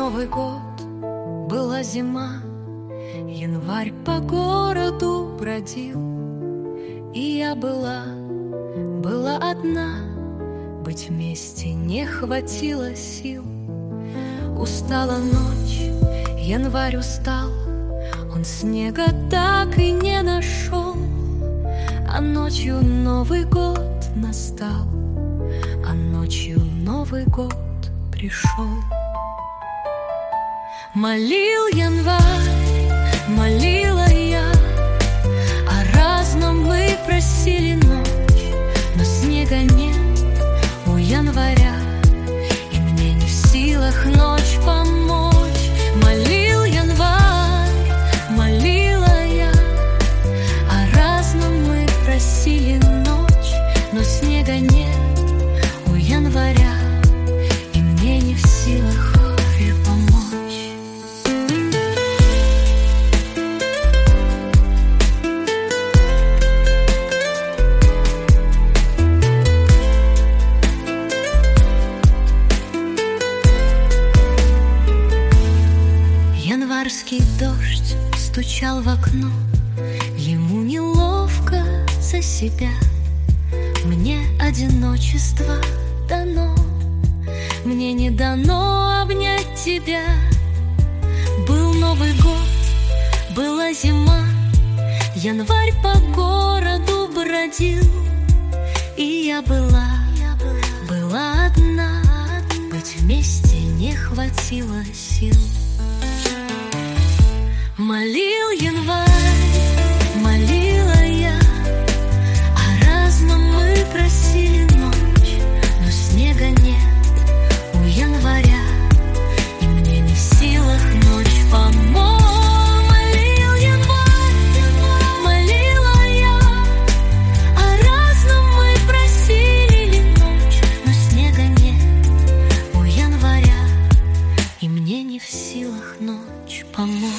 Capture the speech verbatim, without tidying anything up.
Новый год, была зима, январь по городу бродил, и я была, была одна, быть вместе не хватило сил. Устала ночь, январь устал, он снега так и не нашел, а ночью Новый год настал, а ночью Новый год пришел. Молил январь, молила я, о разном мы просили ночь, но снега нет у января, и мне не в силах ночь помочь. Молил январь, молила я, о разном мы просили ночь, но снега нет у января, и мне не в силах помочь. Январский дождь стучал в окно, ему неловко за себя. Мне одиночество дано, мне не дано обнять тебя. Был Новый год, была зима, январь по городу бродил, и я была, была одна, быть вместе не хватило сил. Молил январь, молила я, о разном мы просили ночь, но снега нет у января, и мне не в силах ночь помочь. Молил январь, молила я, о разном мы просили ночь, но снега нет у января, и мне не в силах ночь помочь.